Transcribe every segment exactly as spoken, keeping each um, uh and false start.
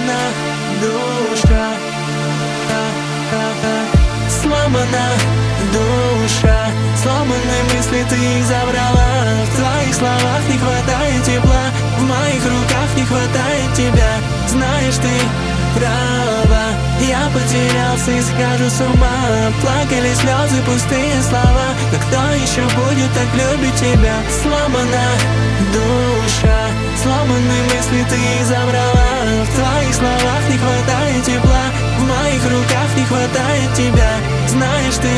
Сломана душа, сломана душа, сломанные мысли ты их забрала. В твоих словах не хватает тепла, в моих руках не хватает тебя. Знаешь, ты права, я потерялся и схожу с ума. Плакали слезы, пустые слова, но кто еще будет так любить тебя? Сломана душа, сломанные мысли ты их забрала. В твоих словах не хватает тепла, в моих руках не хватает тебя. Знаешь, ты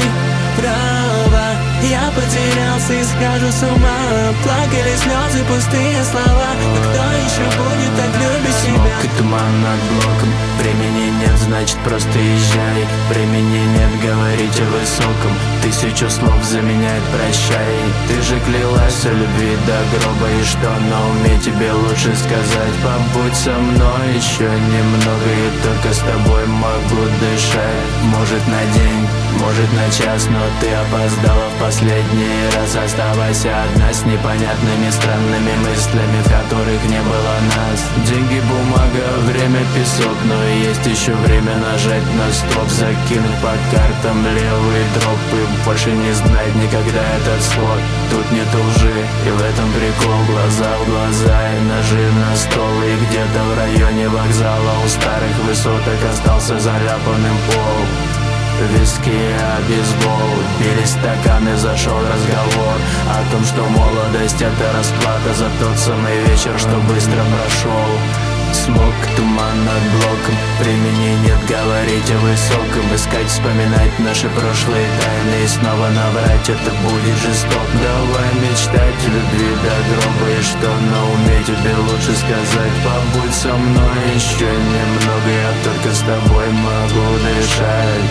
права, я потерялся и схожу с ума. Плакали слезы, пустые слова, но кто еще будет так любить тебя? Смог и туман над блоком, времени нет, значит просто езжай. Времени нет говорить о высоком, тысячу слов заменяет прощай. Ты же клялась о любви до гроба, и что на уме тебе лучше сказать? Побудь со мной еще немного, и только с тобой могу дышать. Может на день, может на час, но ты опоздала в последний раз. Оставайся одна с непонятными странными мыслями, в которых не было нас. Деньги, бумага, время, песок, но есть еще время нажать на стоп, закинуть по картам левый дроп и больше не знать никогда этот слот. Тут нет лжи, и в этом прикол. Глаза в глаза и ножи на стол, и где-то в районе вокзала у старых высоток остался заляпанным пол. Виски, а бейсбол, били стаканы, зашел разговор о том, что молодость — это расплата за тот самый вечер, что быстро прошел. Смог, туман над блоком, времени нет говорить о высоком. Искать, вспоминать наши прошлые тайны и снова наврать — это будет жестоко. Давай мечтать о любви до гроба, и что на уме тебе лучше сказать? Побудь со мной еще немного, я только с тобой могу дышать.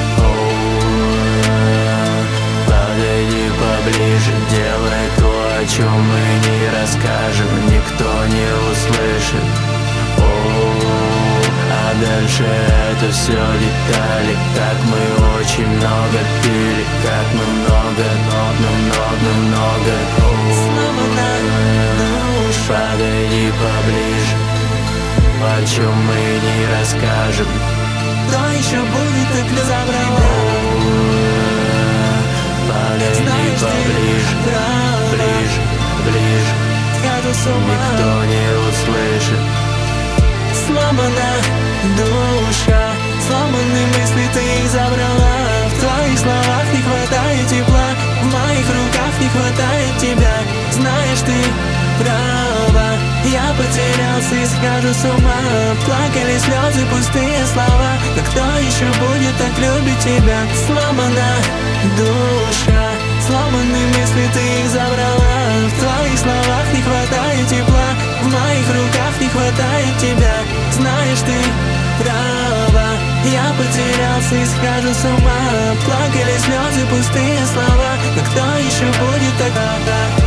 Подойди поближе, делай то, о чем мы не расскажем, никто не услышит. О, а дальше это все детали, как мы очень много пили, как мы много, много, много, много. Сломана душа, подойди поближе, о чем мы не расскажем. кто еще будет так любить тебя? Подойди Знаешь, поближе, ты права, ближе, ближе, схожу с ума. никто не услышит. Сломана душа, сломанные мысли ты их забрала. В твоих словах не хватает тепла, в моих руках не хватает тебя. Знаешь, ты права, я потерялся и схожу с ума. Плакали слезы, пустые слова, но кто еще будет так любить тебя? Сломана душа, сломанные мысли ты их забрала. В твоих словах не хватает тепла, в моих руках не хватает тебя. Знаешь, ты права, я потерялся и схожу с ума. Плакали слезы, пустые слова, но кто еще будет так?